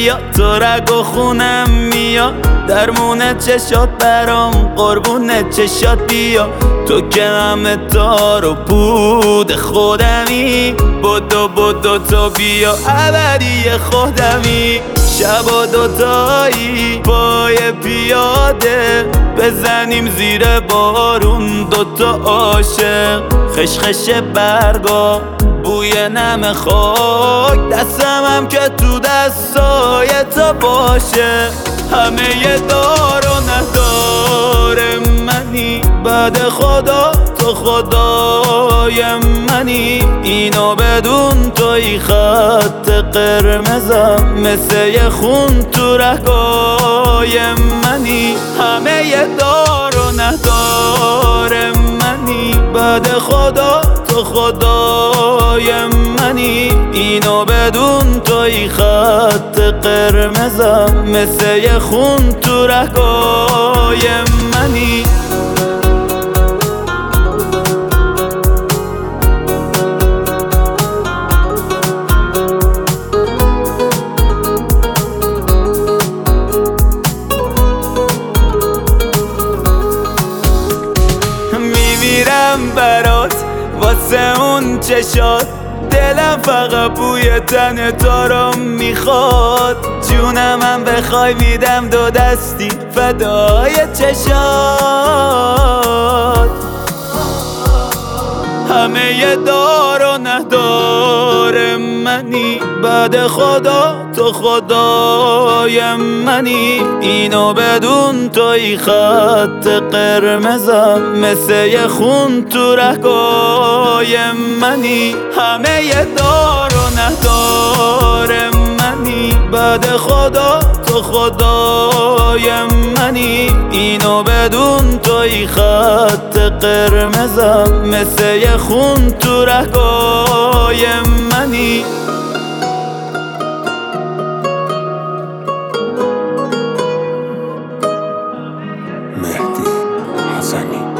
بیا تو رگ و خونم میاد درمون چشات برام قربون چشات بیا تو که همه تار و پود خودمی بدو تو بیا ابدی خودمی شبا دوتایی پای پیاده بزنیم زیر بارون دوتا عاشق خشخش برگا بوی نم خاک دستم هم که تو دستای تو باشه همه ی دار و ندار منی بعد خدا تو خدای منی اینو بدون توی خط قرمزم مثل ی خون تو رگای منی همه ی دار و ندار منی بعد خدا تو خدای منی اینو بدون توی خط قرمزم مثل ی خون تو رگای منی میمیرم برات واسه اون چشات دلم فقط بوی تن تو رو میخواد جونم هم بخوای میدم دو دستی فدای چشات همه ی دار و ندار منی بعد خدا تو خدای منی اینو بدون توی خط قرمزم مثل ی خون تو رگای منی همه ی دار و ندار منی بعد خدا تو خدای منی اینو بدون توی خط قرمزم مثل ی خون تو رگای منی مهدی حسنی